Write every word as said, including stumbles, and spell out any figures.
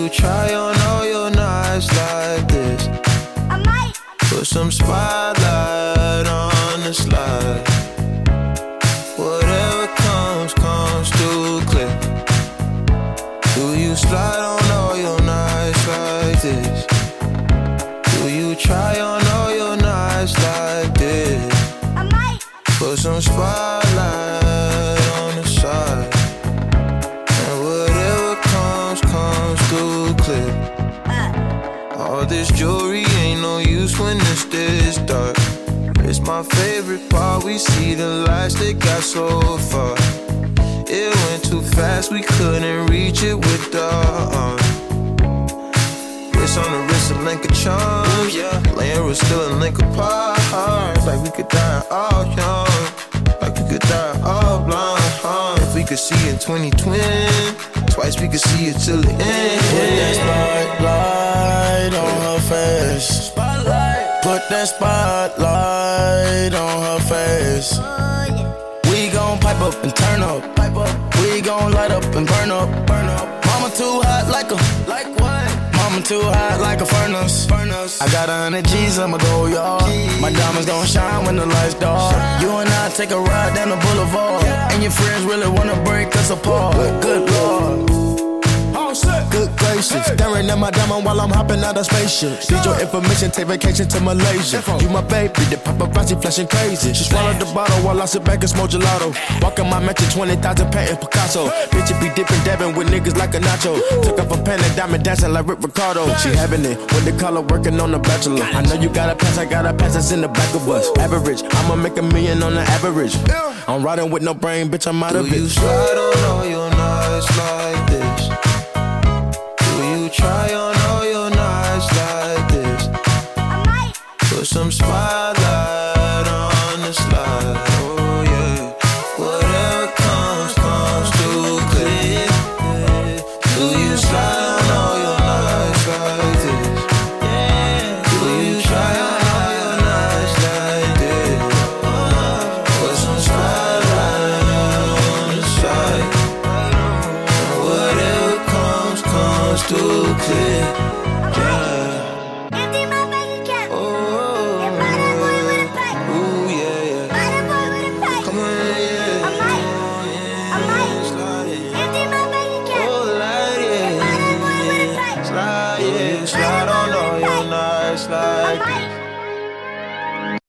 you try on all your nights like this? I might. Put some spotlight on the slide. Whatever comes, comes too clear. Do you slide on all your nights like this? Do you try on all your nights like this? I might. Put some spotlight on the side. And whatever comes, comes too clear. Uh. All this jewelry ain't no use when it's this dark. It's my favorite part, we see the lights that got so far. It went too fast, we couldn't reach it with the arm. Wrist on the wrist, a link of charms, yeah. Laying was still a link apart. Like we could die all young, like we could die all blind, huh? If we could see in twenty twenty, twice we could see it till the end. Put that spotlight on her face. Spotlight. Put that spotlight on her face. Oh, yeah. We gon' pipe up and turn up. Pipe up. We gon' light up and burn up. Burn up. Mama too hot like a. Like what? Mama too hot like a furnace. Furnace. I got a hundred G's, I'ma go yard. My diamonds gon' shine when the lights dark. Shine. You and I take a ride down the boulevard, yeah. And your friends really wanna break us apart. Good Lord. Good gracious, hey. Staring at my diamond while I'm hopping out of spaceship. Need your information, take vacation to Malaysia. You my baby, the paparazzi flashing crazy. She swallowed the bottle while I sit back and smoke gelato. Walking my mansion, twenty thousand painting Picasso. Bitch, it be dipping, dabbing with niggas like a nacho. Took off a pen and diamond dancing like Rick Ricardo. She having it with the color working on the bachelor. I know you got a pass, I got a pass that's in the back of us. Average, I'ma make a million on the average. I'm riding with no brain, bitch, I'm out of it. Do you slide on all your nights like this?